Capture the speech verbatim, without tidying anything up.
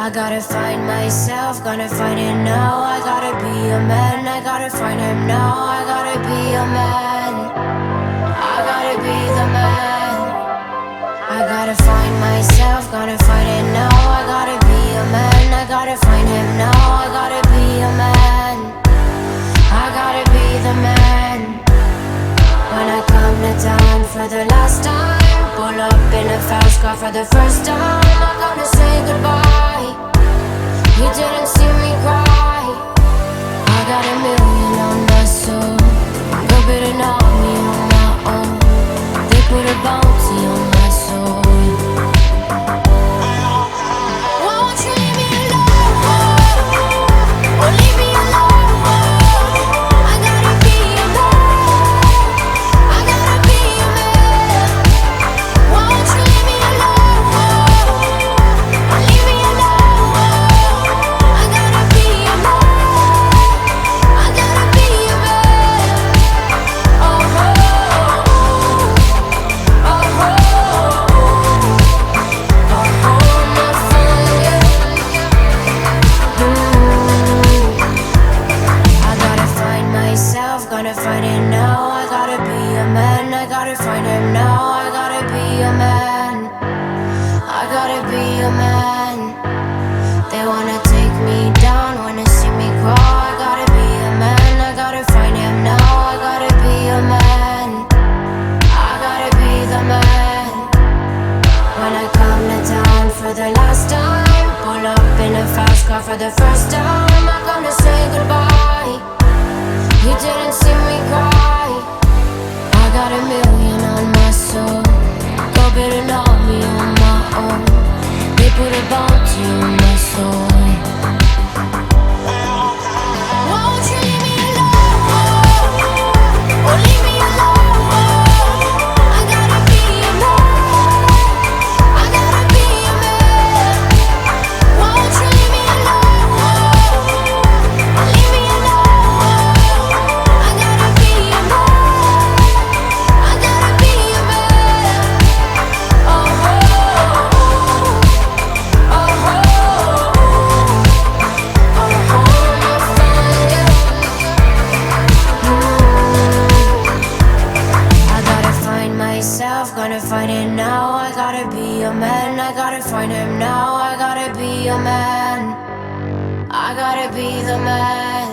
I gotta find myself, gonna find it now. I gotta be a man, I gotta find him now. I gotta be a man, I gotta be the man. I gotta find myself, gonna find it now. I gotta be a man, I gotta find him now. I gotta be a man, I gotta be the man. When I come to town for the last time, pull up in a fast car for the first time, I'm gonna say goodbye. You didn't see me cry. I got a million on my soul, go bid an army on my own. They put a bounty on my soul. Won't you leave me alone? Or leave me alone? I gotta be a man, I gotta be a man. Won't you leave me alone? Or leave me alone? I gotta be a man, I gotta be a man. Oh, oh, oh, oh, oh, oh, my fire. Ooh. I gotta find myself, gonna find it now. I gotta be a man, I gotta find him now. I gotta be a man, I gotta be a man. They wanna take me down, wanna see me crawl. I gotta be a man, I gotta find him now. I gotta be a man, I gotta be the man. When I come to town for the last time, pull up in a fast car for the first time, I'm gonna say goodbye. You didn't see me cry. I got a million on my soul, go bid an army on my own. They put a bounty on my soul. Won't you leave me alone? Or leave me alone? I gotta be a man, I gotta be a man. Won't you leave me alone? Or leave me alone? I gotta be a man, I gotta be a man. Oh, oh, oh, oh, oh, oh, my fire. I gotta find myself, gonna find it now. I gotta be a man, I gotta find him now. I gotta be a man, I gotta be the man.